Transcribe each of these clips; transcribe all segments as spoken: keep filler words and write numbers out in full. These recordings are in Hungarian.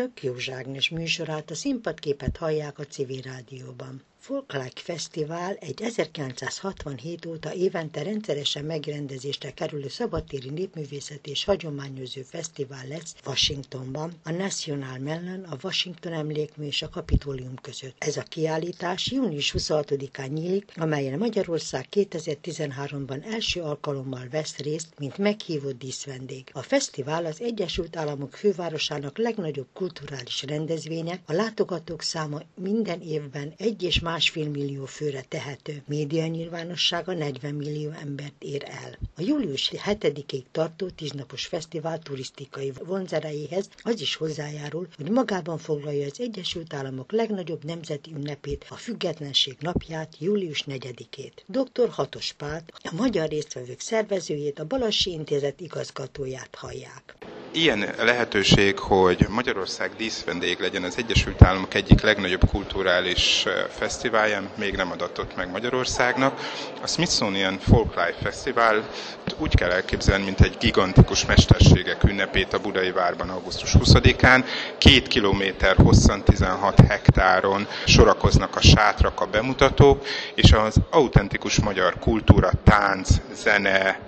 Tök Józságnes műsorát, a színpadképet hallják a Civil Rádióban. Folklife Fesztivál egy ezerkilencszázhatvanhét óta évente rendszeresen megrendezésre kerülő szabadtéri népművészeti és hagyományőrző fesztivál lesz Washingtonban, a National Mellon, a Washington Emlékmű és a Kapitolium között. Ez a kiállítás június huszonhatodikán nyílik, amelyen Magyarország kétezer-tizenháromban első alkalommal vesz részt, mint meghívott díszvendég. A fesztivál az Egyesült Államok fővárosának legnagyobb kulturális rendezvénye, a látogatók száma minden évben egy és másfél millió főre tehető. Média nyilvánossága negyven millió embert ér el. A július hetedikéig tartó tíznapos fesztivál turisztikai vonzerejéhez az is hozzájárul, hogy magában foglalja az Egyesült Államok legnagyobb nemzeti ünnepét, a Függetlenség napját, július negyedikét. doktor Hatos Pál, a magyar résztvevők szervezőjét, a Balassi Intézet igazgatóját hallják. Ilyen lehetőség, hogy Magyarország díszvendég legyen az Egyesült Államok egyik legnagyobb kulturális fesztiválján, még nem adatott meg Magyarországnak. A Smithsonian Folklife Fesztivál úgy kell elképzelni, mint egy gigantikus mesterségek ünnepét a Budai Várban augusztus huszadikán. Két kilométer hosszan, tizenhat hektáron sorakoznak a sátrak, a bemutatók, és az autentikus magyar kultúra, tánc, zene,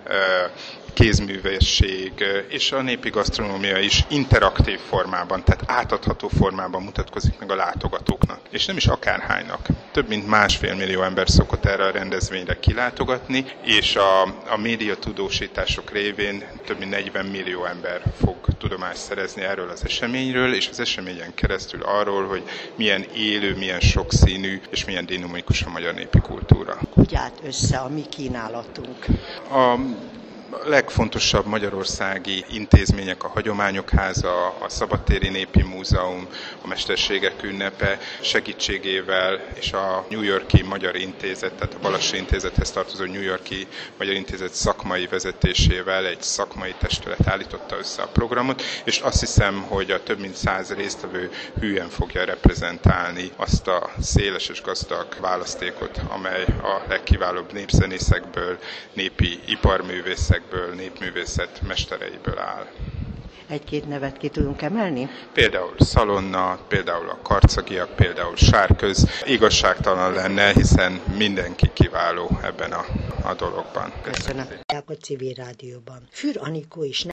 kézművészség és a népi gasztronómia is interaktív formában, tehát átadható formában mutatkozik meg a látogatóknak. És nem is akárhánynak. Több mint másfél millió ember szokott erre a rendezvényre kilátogatni, és a, a média tudósítások révén több mint negyven millió ember fog tudomást szerezni erről az eseményről, és az eseményen keresztül arról, hogy milyen élő, milyen sokszínű és milyen dinamikus a magyar népi kultúra. Hogy állt össze a mi kínálatunk? A A legfontosabb magyarországi intézmények, a Hagyományok Háza, a Szabadtéri Népi Múzeum, a Mesterségek Ünnepe segítségével és a New York-i Magyar Intézet, tehát a Balassi Intézethez tartozó New York-i Magyar Intézet szakmai vezetésével egy szakmai testület állította össze a programot, és azt hiszem, hogy a több mint száz résztvevő hűen fogja reprezentálni azt a széles és gazdag választékot, amely a legkiválóbb népzenészekből, népi iparművészekből, népművészet mestereiből áll. Egy-két nevet ki tudunk emelni? Például Szalonna, például a Karcagiak, például Sárköz. Igazságtalan lenne, hiszen mindenki kiváló ebben a, a dologban. Köszönöm. A Civil Rádióban. Für Anikó is